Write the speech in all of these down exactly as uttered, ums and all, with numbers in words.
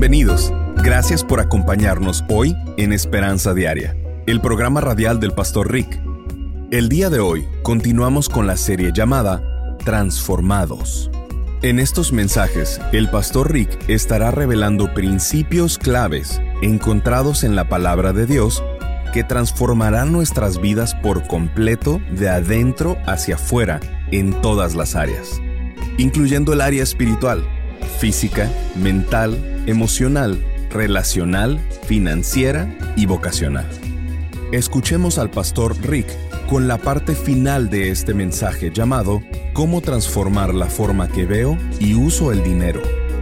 Bienvenidos. Gracias por acompañarnos hoy en Esperanza Diaria, el programa radial del Pastor Rick. El día de hoy continuamos con la serie llamada Transformados. En estos mensajes, el Pastor Rick estará revelando principios claves encontrados en la Palabra de Dios que transformarán nuestras vidas por completo de adentro hacia afuera en todas las áreas, incluyendo el área espiritual, física, mental, emocional, relacional, financiera y vocacional. Escuchemos al Pastor Rick con la parte final de este mensaje llamado Cómo transformar la forma que veo y uso el dinero.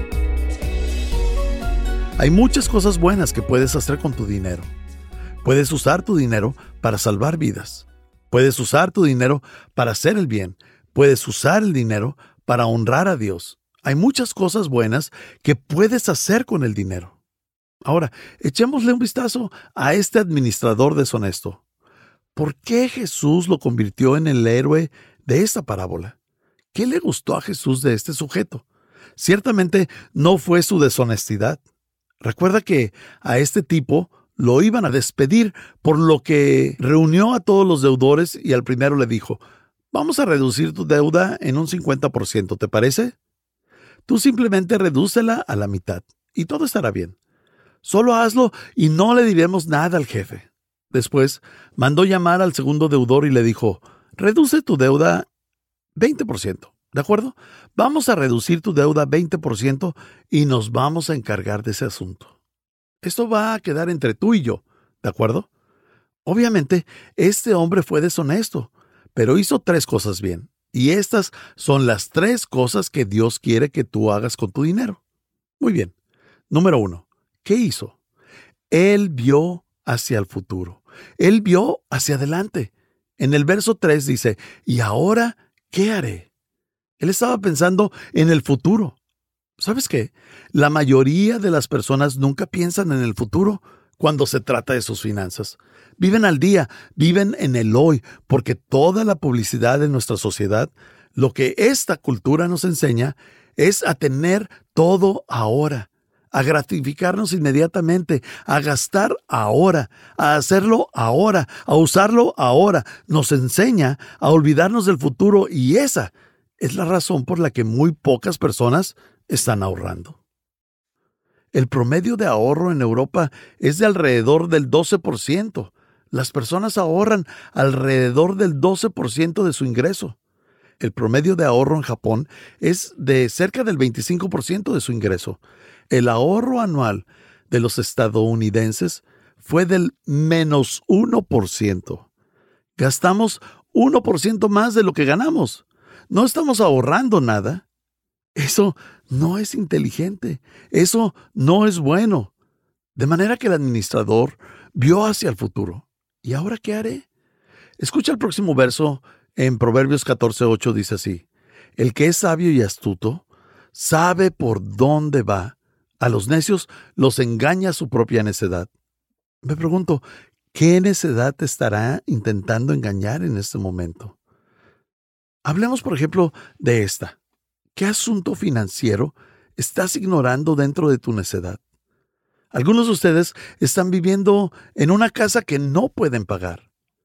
Hay muchas cosas buenas que puedes hacer con tu dinero. Puedes usar tu dinero para salvar vidas. Puedes usar tu dinero para hacer el bien. Puedes usar el dinero para honrar a Dios. Hay muchas cosas buenas que puedes hacer con el dinero. Ahora, echémosle un vistazo a este administrador deshonesto. ¿Por qué Jesús lo convirtió en el héroe de esta parábola? ¿Qué le gustó a Jesús de este sujeto? Ciertamente no fue su deshonestidad. Recuerda que a este tipo lo iban a despedir, por lo que reunió a todos los deudores y al primero le dijo: vamos a reducir tu deuda en un cincuenta por ciento, ¿te parece? Tú simplemente redúcela a la mitad y todo estará bien. Solo hazlo y no le diremos nada al jefe. Después mandó llamar al segundo deudor y le dijo: reduce tu deuda veinte por ciento, ¿de acuerdo? Vamos a reducir tu deuda veinte por ciento y nos vamos a encargar de ese asunto. Esto va a quedar entre tú y yo, ¿de acuerdo? Obviamente, este hombre fue deshonesto, pero hizo tres cosas bien. Y estas son las tres cosas que Dios quiere que tú hagas con tu dinero. Muy bien. Número uno, ¿qué hizo? Él vio hacia el futuro. Él vio hacia adelante. En el verso tres dice: ¿y ahora qué haré? Él estaba pensando en el futuro. ¿Sabes qué? La mayoría de las personas nunca piensan en el futuro cuando se trata de sus finanzas. Viven al día, viven en el hoy, porque toda la publicidad de nuestra sociedad, lo que esta cultura nos enseña, es a tener todo ahora, a gratificarnos inmediatamente, a gastar ahora, a hacerlo ahora, a usarlo ahora. Nos enseña a olvidarnos del futuro y esa es la razón por la que muy pocas personas están ahorrando. El promedio de ahorro en Europa es de alrededor del doce por ciento. Las personas ahorran alrededor del doce por ciento de su ingreso. El promedio de ahorro en Japón es de cerca del veinticinco por ciento de su ingreso. El ahorro anual de los estadounidenses fue del menos uno por ciento. Gastamos uno por ciento más de lo que ganamos. No estamos ahorrando nada. Eso no es inteligente. Eso no es bueno. De manera que el administrador vio hacia el futuro. ¿Y ahora qué haré? Escucha el próximo verso en Proverbios catorce ocho, dice así: el que es sabio y astuto sabe por dónde va. A los necios los engaña su propia necedad. Me pregunto, ¿qué necedad te estará intentando engañar en este momento? Hablemos, por ejemplo, de esta. ¿Qué asunto financiero estás ignorando dentro de tu necedad? Algunos de ustedes están viviendo en una casa que no pueden pagar.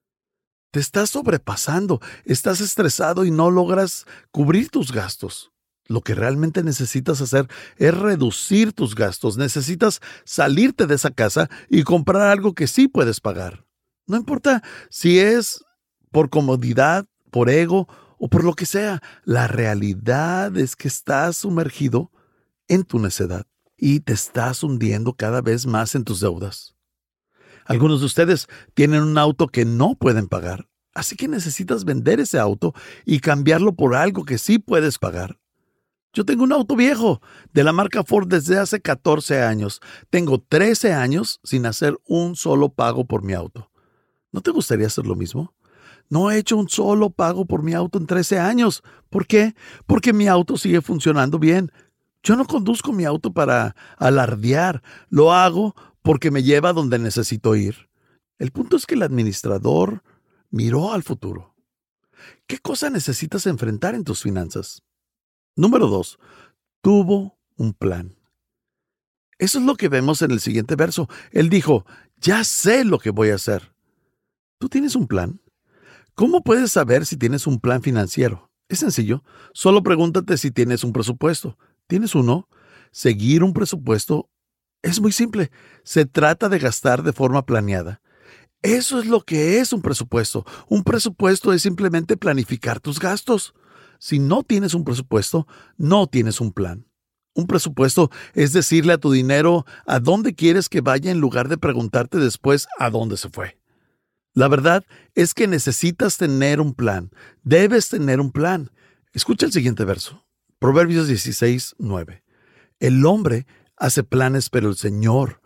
Te estás sobrepasando, estás estresado y no logras cubrir tus gastos. Lo que realmente necesitas hacer es reducir tus gastos. Necesitas salirte de esa casa y comprar algo que sí puedes pagar. No importa si es por comodidad, por ego o por lo que sea. La realidad es que estás sumergido en tu necedad y te estás hundiendo cada vez más en tus deudas. Algunos de ustedes tienen un auto que no pueden pagar, así que necesitas vender ese auto y cambiarlo por algo que sí puedes pagar. Yo tengo un auto viejo de la marca Ford desde hace catorce años. Tengo trece años sin hacer un solo pago por mi auto. ¿No te gustaría hacer lo mismo? No he hecho un solo pago por mi auto en trece años. ¿Por qué? Porque mi auto sigue funcionando bien. Yo no conduzco mi auto para alardear. Lo hago porque me lleva donde necesito ir. El punto es que el administrador miró al futuro. ¿Qué cosa necesitas enfrentar en tus finanzas? Número dos, tuvo un plan. Eso es lo que vemos en el siguiente verso. Él dijo, ya sé lo que voy a hacer. ¿Tú tienes un plan? ¿Cómo puedes saber si tienes un plan financiero? Es sencillo. Solo pregúntate si tienes un presupuesto. ¿Tienes uno? Seguir un presupuesto es muy simple. Se trata de gastar de forma planeada. Eso es lo que es un presupuesto. Un presupuesto es simplemente planificar tus gastos. Si no tienes un presupuesto, no tienes un plan. Un presupuesto es decirle a tu dinero a dónde quieres que vaya en lugar de preguntarte después a dónde se fue. La verdad es que necesitas tener un plan. Debes tener un plan. Escucha el siguiente verso. Proverbios dieciséis, nueve. El hombre hace planes, pero el Señor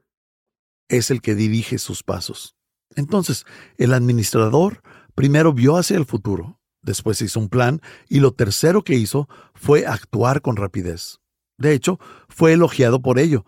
es el que dirige sus pasos. Entonces, el administrador primero vio hacia el futuro, después hizo un plan y lo tercero que hizo fue actuar con rapidez. De hecho, fue elogiado por ello.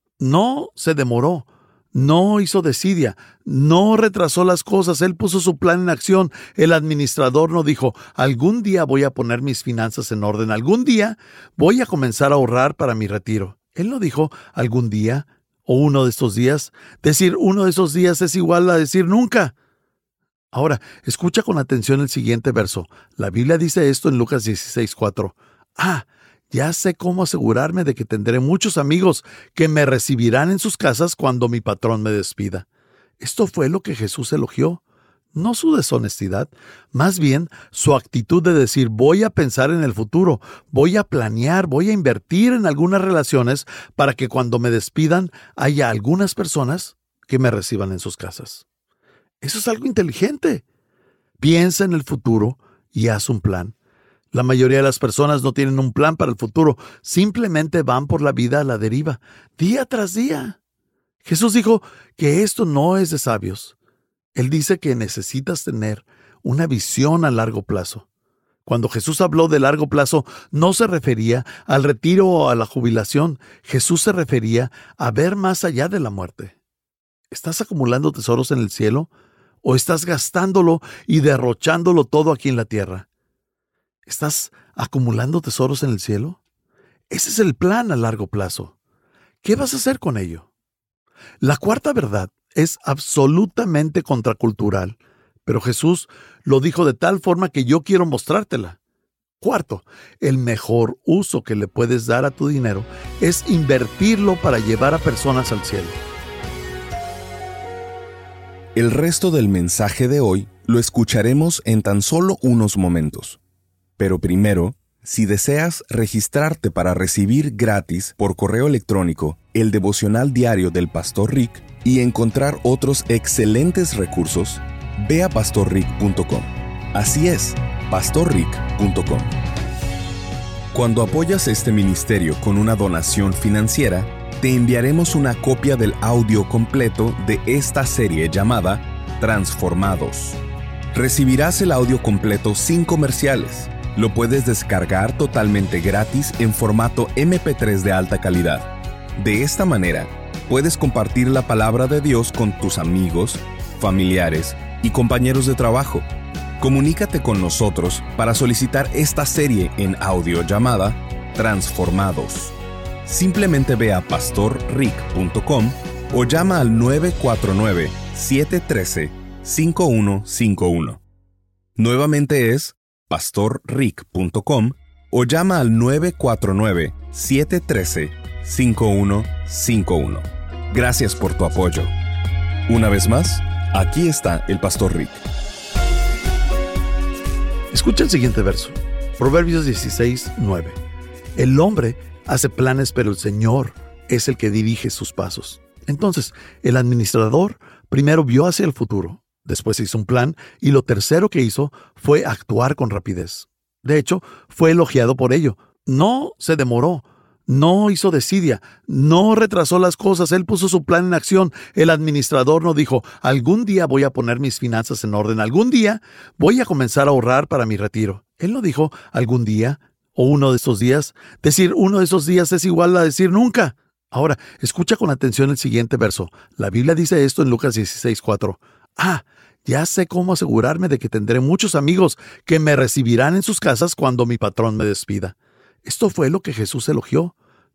No se demoró, no hizo desidia, no retrasó las cosas, él puso su plan en acción. El administrador no dijo, algún día voy a poner mis finanzas en orden, algún día voy a comenzar a ahorrar para mi retiro. Él no dijo, algún día o uno de estos días. Decir uno de esos días es igual a decir nunca. Ahora, escucha con atención el siguiente verso. La Biblia dice esto en Lucas dieciséis, cuatro. Ah, ya sé cómo asegurarme de que tendré muchos amigos que me recibirán en sus casas cuando mi patrón me despida. Esto fue lo que Jesús elogió, no su deshonestidad, más bien su actitud de decir voy a pensar en el futuro, voy a planear, voy a invertir en algunas relaciones para que cuando me despidan haya algunas personas que me reciban en sus casas. Eso es algo inteligente. Piensa en el futuro y haz un plan. La mayoría de las personas no tienen un plan para el futuro, simplemente van por la vida a la deriva, día tras día. Jesús dijo que esto no es de sabios. Él dice que necesitas tener una visión a largo plazo. Cuando Jesús habló de largo plazo, no se refería al retiro o a la jubilación. Jesús se refería a ver más allá de la muerte. ¿Estás acumulando tesoros en el cielo o estás gastándolo y derrochándolo todo aquí en la tierra? ¿Estás acumulando tesoros en el cielo? Ese es el plan a largo plazo. ¿Qué vas a hacer con ello? La cuarta verdad es absolutamente contracultural, pero Jesús lo dijo de tal forma que yo quiero mostrártela. Cuarto, el mejor uso que le puedes dar a tu dinero es invertirlo para llevar a personas al cielo. El resto del mensaje de hoy lo escucharemos en tan solo unos momentos. Pero primero, si deseas registrarte para recibir gratis por correo electrónico el devocional diario del Pastor Rick y encontrar otros excelentes recursos, ve a pastor rick punto com. Así es, pastor rick punto com. Cuando apoyas este ministerio con una donación financiera, te enviaremos una copia del audio completo de esta serie llamada Transformados. Recibirás el audio completo sin comerciales. Lo puedes descargar totalmente gratis en formato eme pe tres de alta calidad. De esta manera, puedes compartir la palabra de Dios con tus amigos, familiares y compañeros de trabajo. Comunícate con nosotros para solicitar esta serie en audio llamada Transformados. Simplemente ve a pastor rick punto com o llama al nueve cuatro nueve, siete uno tres, cinco uno cinco uno. Nuevamente es pastor rick punto com o llama al nueve cuatro nueve, siete uno tres, cinco uno cinco uno. Gracias por tu apoyo. Una vez más, aquí está el Pastor Rick. Escucha el siguiente verso. Proverbios dieciséis, nueve. El hombre hace planes, pero el Señor es el que dirige sus pasos. Entonces, el administrador primero vio hacia el futuro, después hizo un plan y lo tercero que hizo fue actuar con rapidez. De hecho, fue elogiado por ello. No se demoró, no hizo desidia, no retrasó las cosas, él puso su plan en acción. El administrador no dijo, algún día voy a poner mis finanzas en orden, algún día voy a comenzar a ahorrar para mi retiro. Él no dijo, algún día o uno de estos días. Decir uno de esos días es igual a decir nunca. Ahora, escucha con atención el siguiente verso. La Biblia dice esto en Lucas dieciséis, cuatro. Ah, ya sé cómo asegurarme de que tendré muchos amigos que me recibirán en sus casas cuando mi patrón me despida. Esto fue lo que Jesús elogió,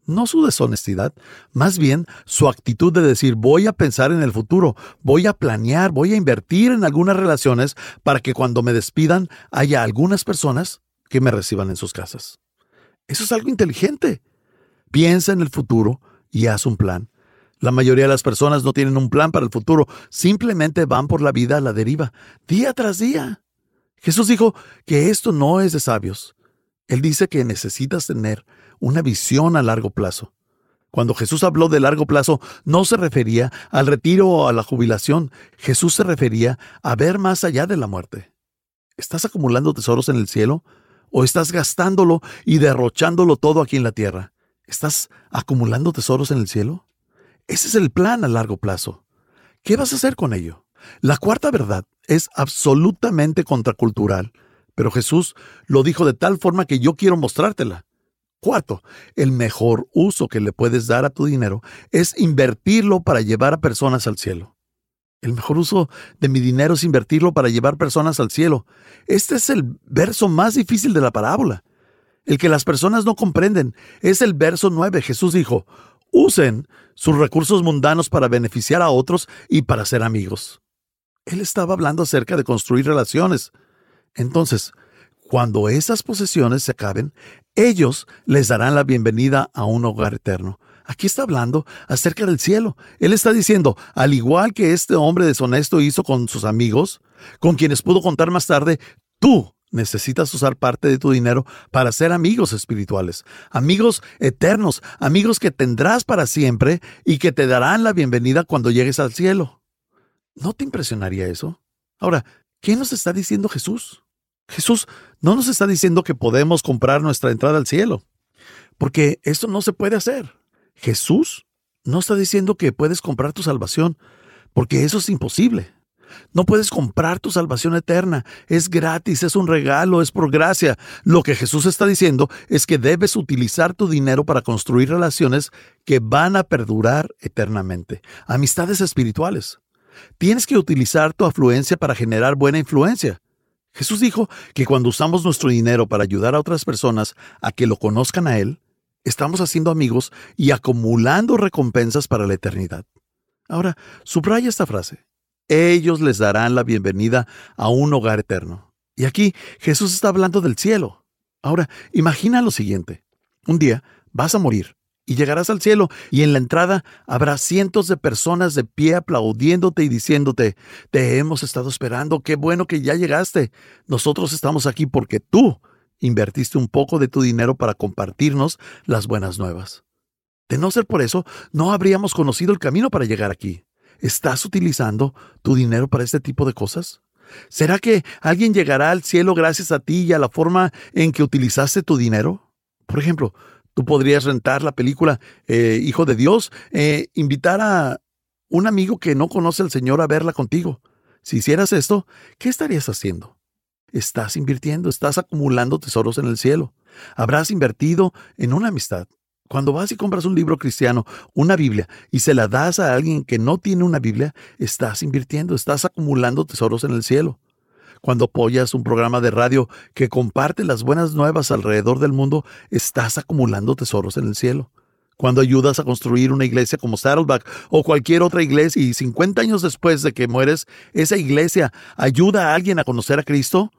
No su deshonestidad, más bien su actitud de decir voy a pensar en el futuro, voy a planear, voy a invertir en algunas relaciones para que cuando me despidan haya algunas personas que me reciban en sus casas. Eso es algo inteligente. Piensa en el futuro y haz un plan. La mayoría de las personas no tienen un plan para el futuro, simplemente van por la vida a la deriva, día tras día. Jesús dijo que esto no es de sabios. Él dice que necesitas tener una visión a largo plazo. Cuando Jesús habló de largo plazo, no se refería al retiro o a la jubilación. Jesús se refería a ver más allá de la muerte. ¿Estás acumulando tesoros en el cielo? ¿O estás gastándolo y derrochándolo todo aquí en la tierra? ¿Estás acumulando tesoros en el cielo? Ese es el plan a largo plazo. ¿Qué vas a hacer con ello? La cuarta verdad es absolutamente contracultural, pero Jesús lo dijo de tal forma que yo quiero mostrártela. Cuarto, el mejor uso que le puedes dar a tu dinero es invertirlo para llevar a personas al cielo. El mejor uso de mi dinero es invertirlo para llevar personas al cielo. Este es el verso más difícil de la parábola. El que las personas no comprenden es el verso nueve. Jesús dijo, usen sus recursos mundanos para beneficiar a otros y para ser amigos. Él estaba hablando acerca de construir relaciones. Entonces, cuando esas posesiones se acaben, ellos les darán la bienvenida a un hogar eterno. Aquí está hablando acerca del cielo. Él está diciendo, al igual que este hombre deshonesto hizo con sus amigos, con quienes pudo contar más tarde, tú necesitas usar parte de tu dinero para ser amigos espirituales, amigos eternos, amigos que tendrás para siempre y que te darán la bienvenida cuando llegues al cielo. ¿No te impresionaría eso? Ahora, ¿qué nos está diciendo Jesús? Jesús no nos está diciendo que podemos comprar nuestra entrada al cielo, porque esto no se puede hacer. Jesús no está diciendo que puedes comprar tu salvación, porque eso es imposible. No puedes comprar tu salvación eterna. Es gratis, es un regalo, es por gracia. Lo que Jesús está diciendo es que debes utilizar tu dinero para construir relaciones que van a perdurar eternamente. Amistades espirituales. Tienes que utilizar tu afluencia para generar buena influencia. Jesús dijo que cuando usamos nuestro dinero para ayudar a otras personas a que lo conozcan a Él, estamos haciendo amigos y acumulando recompensas para la eternidad. Ahora, subraya esta frase. Ellos les darán la bienvenida a un hogar eterno. Y aquí Jesús está hablando del cielo. Ahora, imagina lo siguiente. Un día vas a morir y llegarás al cielo y en la entrada habrá cientos de personas de pie aplaudiéndote y diciéndote, te hemos estado esperando, qué bueno que ya llegaste. Nosotros estamos aquí porque tú invertiste un poco de tu dinero para compartirnos las buenas nuevas. De no ser por eso, no habríamos conocido el camino para llegar aquí. ¿Estás utilizando tu dinero para este tipo de cosas? ¿Será que alguien llegará al cielo gracias a ti y a la forma en que utilizaste tu dinero? Por ejemplo, tú podrías rentar la película eh, Hijo de Dios, eh, invitar a un amigo que no conoce al Señor a verla contigo. Si hicieras esto, ¿qué estarías haciendo? Estás invirtiendo, estás acumulando tesoros en el cielo. Habrás invertido en una amistad. Cuando vas y compras un libro cristiano, una Biblia, y se la das a alguien que no tiene una Biblia, estás invirtiendo, estás acumulando tesoros en el cielo. Cuando apoyas un programa de radio que comparte las buenas nuevas alrededor del mundo, estás acumulando tesoros en el cielo. Cuando ayudas a construir una iglesia como Saddleback o cualquier otra iglesia y cincuenta años después de que mueres, esa iglesia ayuda a alguien a conocer a Cristo,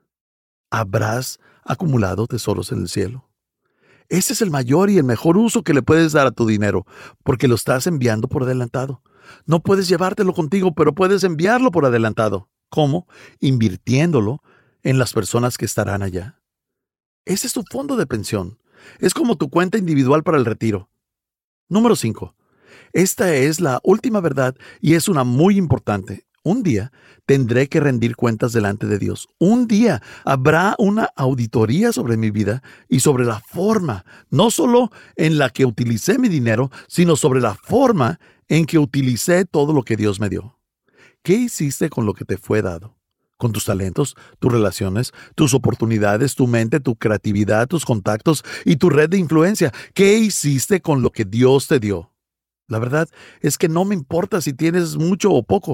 habrás acumulado tesoros en el cielo. Ese es el mayor y el mejor uso que le puedes dar a tu dinero, porque lo estás enviando por adelantado. No puedes llevártelo contigo, pero puedes enviarlo por adelantado. ¿Cómo? Invirtiéndolo en las personas que estarán allá. Ese es tu fondo de pensión. Es como tu cuenta individual para el retiro. Número cinco. Esta es la última verdad y es una muy importante. Un día tendré que rendir cuentas delante de Dios. Un día habrá una auditoría sobre mi vida y sobre la forma, no solo en la que utilicé mi dinero, sino sobre la forma en que utilicé todo lo que Dios me dio. ¿Qué hiciste con lo que te fue dado? Con tus talentos, tus relaciones, tus oportunidades, tu mente, tu creatividad, tus contactos y tu red de influencia. ¿Qué hiciste con lo que Dios te dio? La verdad es que no me importa si tienes mucho o poco.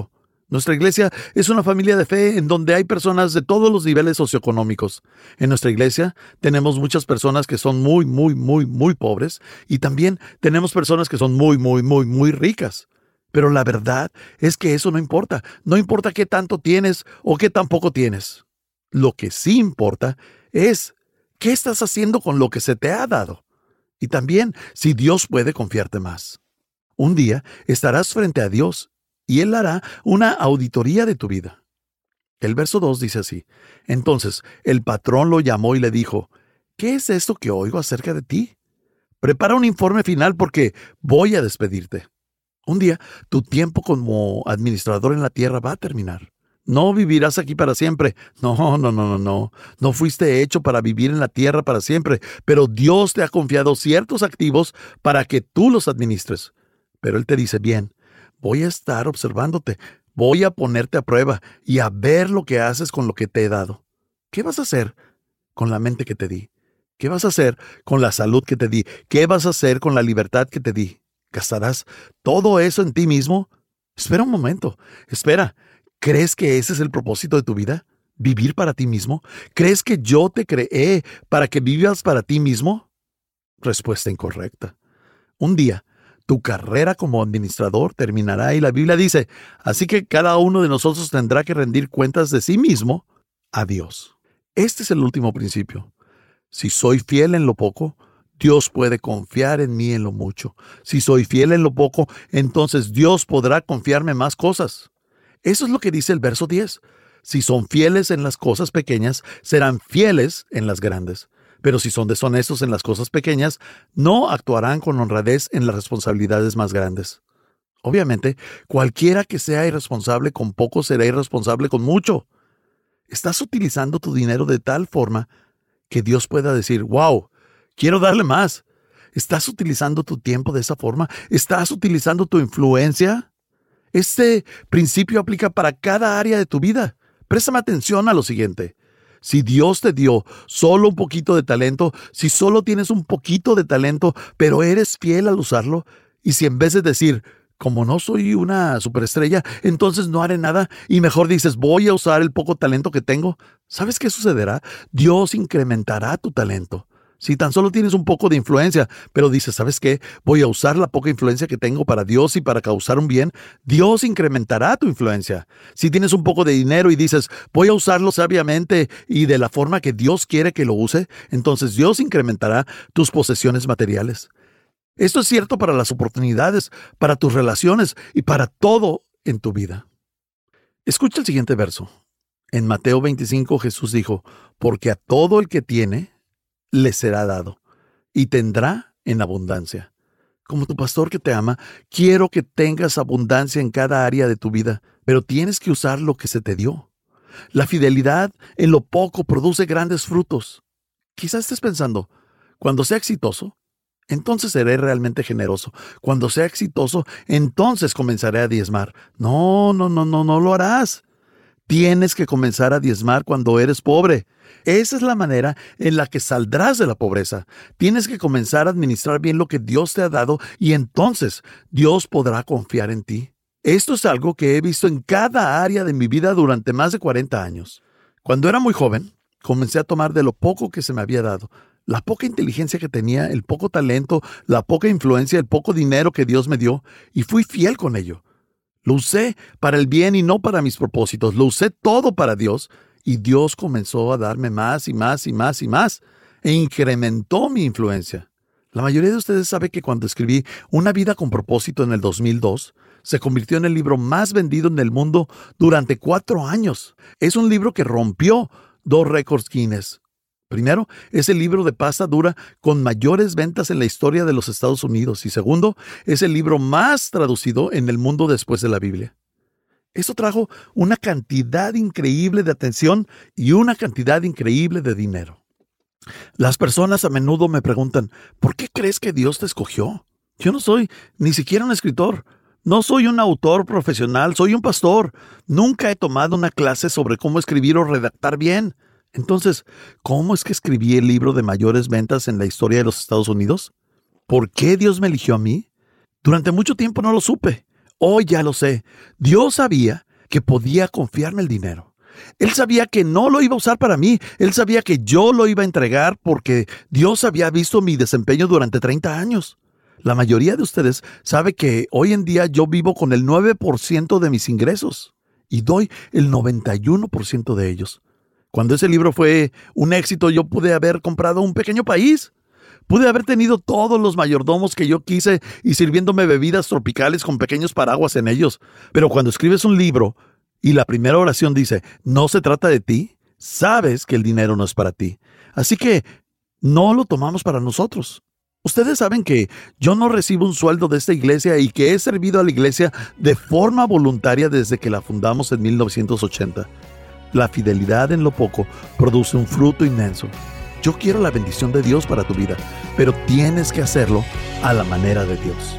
Nuestra iglesia es una familia de fe en donde hay personas de todos los niveles socioeconómicos. En nuestra iglesia tenemos muchas personas que son muy, muy, muy, muy pobres y también tenemos personas que son muy, muy, muy, muy ricas. Pero la verdad es que eso no importa. No importa qué tanto tienes o qué tan poco tienes. Lo que sí importa es qué estás haciendo con lo que se te ha dado. Y también si Dios puede confiarte más. Un día estarás frente a Dios y Él hará una auditoría de tu vida. El verso dos dice así: Entonces el patrón lo llamó y le dijo: ¿Qué es esto que oigo acerca de ti? Prepara un informe final porque voy a despedirte. Un día tu tiempo como administrador en la tierra va a terminar. No vivirás aquí para siempre. No, no, no, no, no. No fuiste hecho para vivir en la tierra para siempre, pero Dios te ha confiado ciertos activos para que tú los administres. Pero Él te dice: bien, voy a estar observándote, voy a ponerte a prueba y a ver lo que haces con lo que te he dado. ¿Qué vas a hacer con la mente que te di? ¿Qué vas a hacer con la salud que te di? ¿Qué vas a hacer con la libertad que te di? ¿Gastarás todo eso en ti mismo? Espera un momento, espera. ¿Crees que ese es el propósito de tu vida? ¿Vivir para ti mismo? ¿Crees que yo te creé para que vivas para ti mismo? Respuesta incorrecta. Un día, tu carrera como administrador terminará y la Biblia dice: así que cada uno de nosotros tendrá que rendir cuentas de sí mismo a Dios. Este es el último principio. Si soy fiel en lo poco, Dios puede confiar en mí en lo mucho. Si soy fiel en lo poco, entonces Dios podrá confiarme más cosas. Eso es lo que dice el verso diez. Si son fieles en las cosas pequeñas, serán fieles en las grandes. Pero si son deshonestos en las cosas pequeñas, no actuarán con honradez en las responsabilidades más grandes. Obviamente, cualquiera que sea irresponsable con poco será irresponsable con mucho. Estás utilizando tu dinero de tal forma que Dios pueda decir: wow, quiero darle más. ¿Estás utilizando tu tiempo de esa forma? ¿Estás utilizando tu influencia? Este principio aplica para cada área de tu vida. Préstame atención a lo siguiente. Si Dios te dio solo un poquito de talento, si solo tienes un poquito de talento, pero eres fiel al usarlo, y si en vez de decir: como no soy una superestrella, entonces no haré nada, y mejor dices: voy a usar el poco talento que tengo, ¿sabes qué sucederá? Dios incrementará tu talento. Si tan solo tienes un poco de influencia, pero dices: ¿sabes qué? Voy a usar la poca influencia que tengo para Dios y para causar un bien, Dios incrementará tu influencia. Si tienes un poco de dinero y dices: voy a usarlo sabiamente y de la forma que Dios quiere que lo use, entonces Dios incrementará tus posesiones materiales. Esto es cierto para las oportunidades, para tus relaciones y para todo en tu vida. Escucha el siguiente verso. En Mateo veinticinco Jesús dijo: porque a todo el que tiene, le será dado, y tendrá en abundancia. Como tu pastor que te ama, quiero que tengas abundancia en cada área de tu vida, pero tienes que usar lo que se te dio. La fidelidad en lo poco produce grandes frutos. Quizás estés pensando: cuando sea exitoso, entonces seré realmente generoso. Cuando sea exitoso, entonces comenzaré a diezmar. No, no, no, no, no lo harás. Tienes que comenzar a diezmar cuando eres pobre. Esa es la manera en la que saldrás de la pobreza. Tienes que comenzar a administrar bien lo que Dios te ha dado y entonces Dios podrá confiar en ti. Esto es algo que he visto en cada área de mi vida durante más de cuarenta años. Cuando era muy joven, comencé a tomar de lo poco que se me había dado, la poca inteligencia que tenía, el poco talento, la poca influencia, el poco dinero que Dios me dio, y fui fiel con ello. Lo usé para el bien y no para mis propósitos. Lo usé todo para Dios y Dios comenzó a darme más y más y más y más e incrementó mi influencia. La mayoría de ustedes sabe que cuando escribí Una vida con propósito en el dos mil dos, se convirtió en el libro más vendido en el mundo durante cuatro años. Es un libro que rompió dos récords Guinness. Primero, es el libro de pasta dura con mayores ventas en la historia de los Estados Unidos. Y segundo, es el libro más traducido en el mundo después de la Biblia. Esto trajo una cantidad increíble de atención y una cantidad increíble de dinero. Las personas a menudo me preguntan: ¿por qué crees que Dios te escogió? Yo no soy ni siquiera un escritor. No soy un autor profesional, soy un pastor. Nunca he tomado una clase sobre cómo escribir o redactar bien. Entonces, ¿cómo es que escribí el libro de mayores ventas en la historia de los Estados Unidos? ¿Por qué Dios me eligió a mí? Durante mucho tiempo no lo supe. Hoy ya lo sé. Dios sabía que podía confiarme el dinero. Él sabía que no lo iba a usar para mí. Él sabía que yo lo iba a entregar porque Dios había visto mi desempeño durante treinta años. La mayoría de ustedes sabe que hoy en día yo vivo con el nueve por ciento de mis ingresos y doy el noventa y uno por ciento de ellos. Cuando ese libro fue un éxito, yo pude haber comprado un pequeño país. Pude haber tenido todos los mayordomos que yo quise y sirviéndome bebidas tropicales con pequeños paraguas en ellos. Pero cuando escribes un libro y la primera oración dice, no se trata de ti, sabes que el dinero no es para ti. Así que no lo tomamos para nosotros. Ustedes saben que yo no recibo un sueldo de esta iglesia y que he servido a la iglesia de forma voluntaria desde que la fundamos en mil novecientos ochenta. La fidelidad en lo poco produce un fruto inmenso. Yo quiero la bendición de Dios para tu vida, pero tienes que hacerlo a la manera de Dios.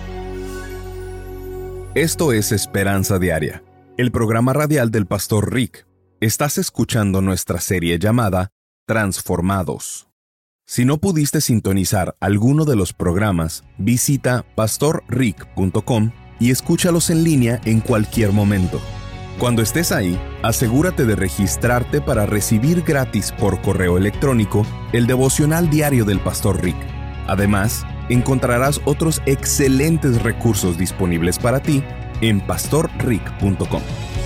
Esto es Esperanza Diaria, el programa radial del Pastor Rick. Estás escuchando nuestra serie llamada Transformados. Si no pudiste sintonizar alguno de los programas, visita pastor rick punto com y escúchalos en línea en cualquier momento. Cuando estés ahí, asegúrate de registrarte para recibir gratis por correo electrónico el devocional diario del Pastor Rick. Además, encontrarás otros excelentes recursos disponibles para ti en pastor rick punto com.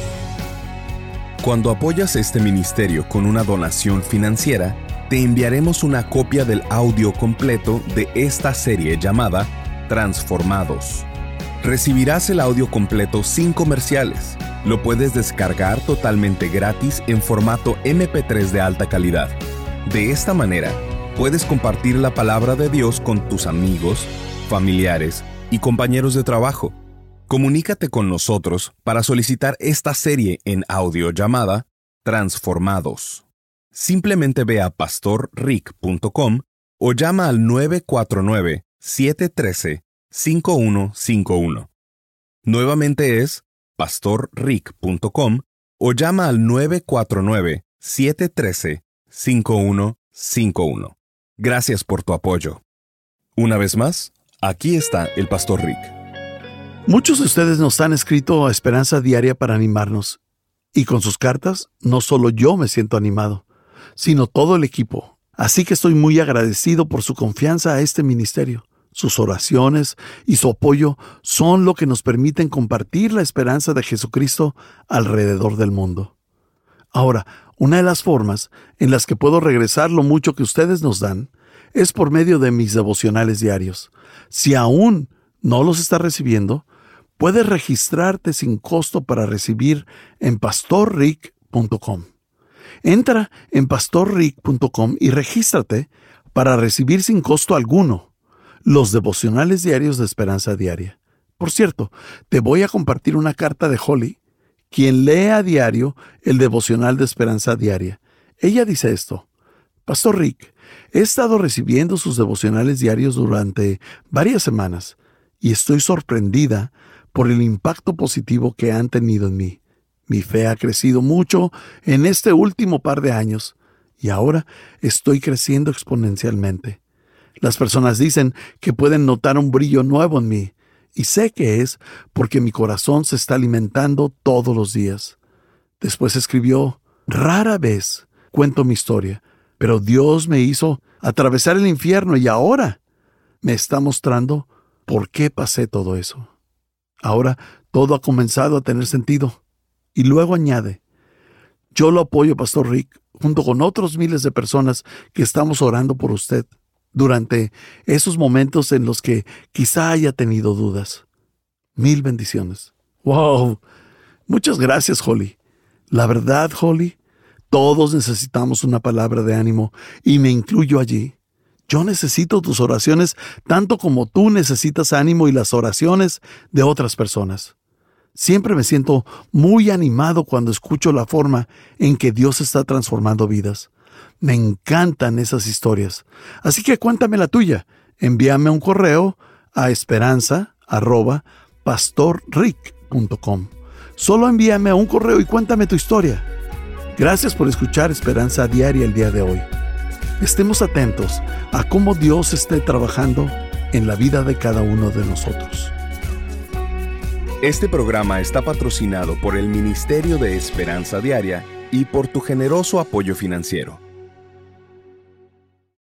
Cuando apoyas este ministerio con una donación financiera, te enviaremos una copia del audio completo de esta serie llamada Transformados. Recibirás el audio completo sin comerciales. Lo puedes descargar totalmente gratis en formato eme pe tres de alta calidad. De esta manera, puedes compartir la palabra de Dios con tus amigos, familiares y compañeros de trabajo. Comunícate con nosotros para solicitar esta serie en audio llamada Transformados. Simplemente ve a pastor rick punto com o llama al nueve cuatro nueve, siete uno tres, cinco uno cinco uno. Nuevamente es pastor rick punto com o llama al nueve cuatro nueve, siete uno tres, cinco uno cinco uno. Gracias por tu apoyo. Una vez más, aquí está el Pastor Rick. Muchos de ustedes nos han escrito a Esperanza Diaria para animarnos. Y con sus cartas, no solo yo me siento animado, sino todo el equipo. Así que estoy muy agradecido por su confianza a este ministerio. Sus oraciones y su apoyo son lo que nos permiten compartir la esperanza de Jesucristo alrededor del mundo. Ahora, una de las formas en las que puedo regresar lo mucho que ustedes nos dan es por medio de mis devocionales diarios. Si aún no los estás recibiendo, puedes registrarte sin costo para recibir en pastor rick punto com. Entra en pastor rick punto com y regístrate para recibir sin costo alguno los devocionales diarios de Esperanza Diaria. Por cierto, te voy a compartir una carta de Holly, quien lee a diario el devocional de Esperanza Diaria. Ella dice esto: Pastor Rick, he estado recibiendo sus devocionales diarios durante varias semanas y estoy sorprendida por el impacto positivo que han tenido en mí. Mi fe ha crecido mucho en este último par de años y ahora estoy creciendo exponencialmente. Las personas dicen que pueden notar un brillo nuevo en mí y sé que es porque mi corazón se está alimentando todos los días. Después escribió: rara vez cuento mi historia, pero Dios me hizo atravesar el infierno y ahora me está mostrando por qué pasé todo eso. Ahora todo ha comenzado a tener sentido. Y luego añade: yo lo apoyo, Pastor Rick, junto con otros miles de personas que estamos orando por usted durante esos momentos en los que quizá haya tenido dudas. Mil bendiciones. ¡Wow! Muchas gracias, Holly. La verdad, Holly, todos necesitamos una palabra de ánimo y me incluyo allí. Yo necesito tus oraciones tanto como tú necesitas ánimo y las oraciones de otras personas. Siempre me siento muy animado cuando escucho la forma en que Dios está transformando vidas. Me encantan esas historias. Así que cuéntame la tuya. Envíame un correo a esperanza arroba pastor rick punto com. Solo envíame un correo y cuéntame tu historia. Gracias por escuchar Esperanza Diaria el día de hoy. Estemos atentos a cómo Dios esté trabajando en la vida de cada uno de nosotros. Este programa está patrocinado por el Ministerio de Esperanza Diaria y por tu generoso apoyo financiero.